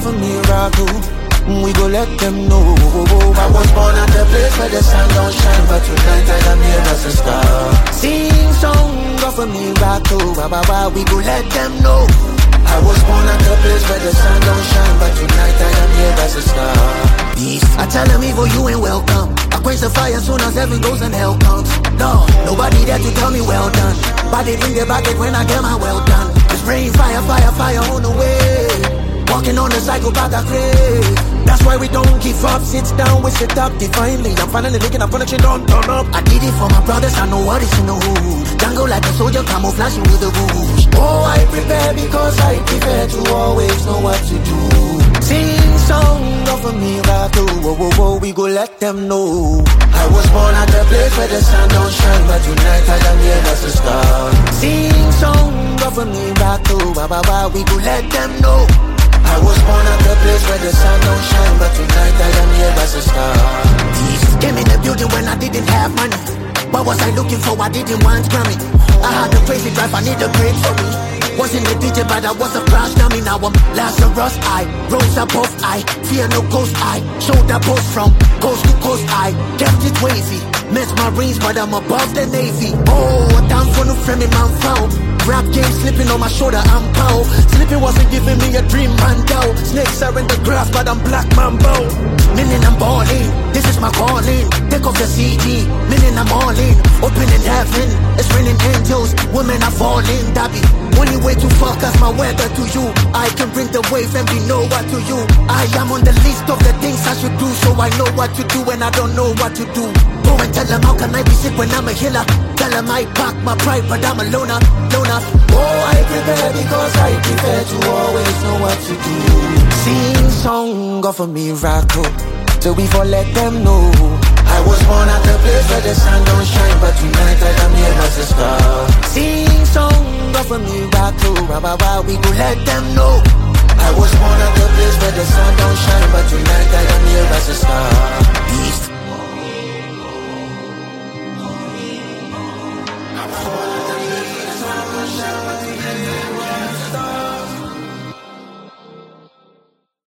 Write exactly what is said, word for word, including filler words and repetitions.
a miracle. We go let them know. I was born at the place where the sun don't shine, but tonight I am here as a star. Sing song of a miracle. We go let them know. I was born at the place where the sun don't shine, but tonight I am here as a star. Peace. I tell them evil, you ain't welcome. I quench the fire soon as heaven goes and hell comes. No, nobody there to tell me well done. But they bring the bucket when I get my well done. It's rain, fire, fire, fire on the way. Walking on the psychopath I crave. That's why we don't give up. Sit down, we sit up divinely. I'm finally making a connection, don't turn up. I did it for my brothers, I know what is in the hood. Jungle like a soldier, camouflaging with the rouge. Oh, I prepare because I prefer to always know what to do. Sing song of a miracle. Whoa, whoa, whoa, we go let them know. I was born at the place where the sun don't shine, but tonight I am here as a star. Sing song of a miracle. Wah, wah, wah, we go let them know. I was born at the place where the sun don't shine, but tonight I am here as a star. Peace came in the building when I didn't have money. What was I looking for? I didn't want Grammy. I had a crazy drive, I need a break for me. Wasn't a D J, but I was a crash dummy. Now I'm Lazarus, I rose above, I fear no ghost, I shoulder post from coast to coast, I kept it wavy. Missed my rings, but I'm above the Navy. Oh, down for no frame in my found. Rap game slipping on my shoulder, I'm cow. Sleeping wasn't giving me a dream, man, down. Snakes are in the grass, but I'm black mambo. Meaning I'm balling, this is my calling. Take off the C D, meaning I'm all in. Open in heaven, it's raining angels. Women are falling, Dabby. Only way to fuck us my weather to you. I can bring the wave and be know what to you. I am on the list of the things I should do, so I know what to do and I don't know what to do. Go and tell them how can I be sick when I'm a healer. Tell them I pack my pride, but I'm a loner, loner. Oh, I prepare because I prefer to always know what to do. Sing song of a miracle, till we for let them know. I was born at the place where the sun don't shine, but tonight I am here as a star. Sing song of a miracle, wah, wah, wah, we go let them know. I was born at the place where the sun don't shine, but tonight I am here as a star. Peace.